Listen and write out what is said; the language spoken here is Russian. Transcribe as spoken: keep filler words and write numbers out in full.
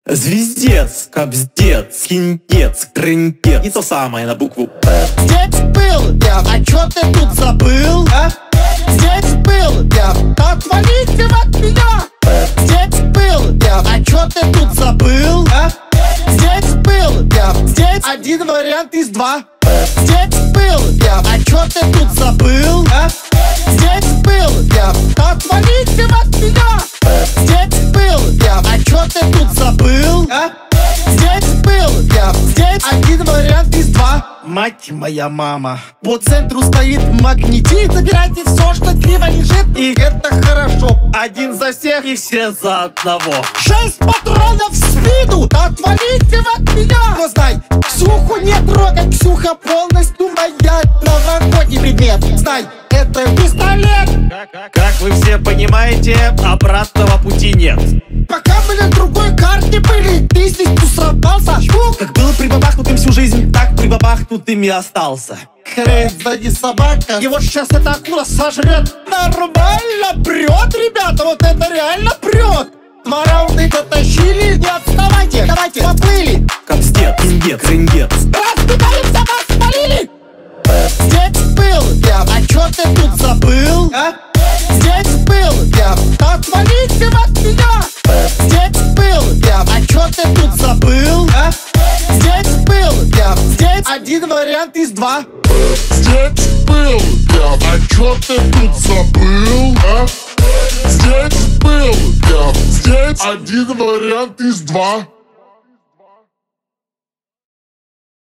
Звездец, кобздец, киндец, крындец. И то самое на букву П. Здесь был я, а чё ты тут забыл? А? Здесь был я, отвалите от меня. П. Здесь был я, а чё ты тут забыл? А? Здесь был я, здесь один вариант из два. П. Здесь был я, а чё ты тут забыл? А? Здесь был я, отвалите от меня. П. Здесь был я, а чё ты тут забыл? А? Здесь был я, здесь один вариант из два. Мать моя мама. По центру стоит магнетит. Забирайте все, что криво лежит, и это хорошо. Один за всех и все за одного. Шесть патронов в спину. Отвалите от меня. Но знай, Ксюху не трогай. Ксюха полностью моя. Новогодний предмет. Знай, это пистолет. Как, как вы все понимаете, обратного пути нет. Пока мы на другой карте были, ты здесь тусовался. Как был прибабахнутым всю жизнь, так прибабахнутым и остался. Хрен сзади собака, и вот сейчас эта акула сожрет. Нормально прет, ребята, вот это реально прет. Два раунда дотащили, не отставайте, давайте поплыли. Кобздец, киндец, крындец. Разбегаемся, вас спалили. П. Здесь был я, а чё ты тут забыл? А? Здесь был я, отвалите от меня. П. Здесь был я, а чё ты тут забыл? А? Здесь был я, здесь один вариант из два. Здесь был я, а чё ты тут забыл, а? Здесь был я, здесь один вариант из два.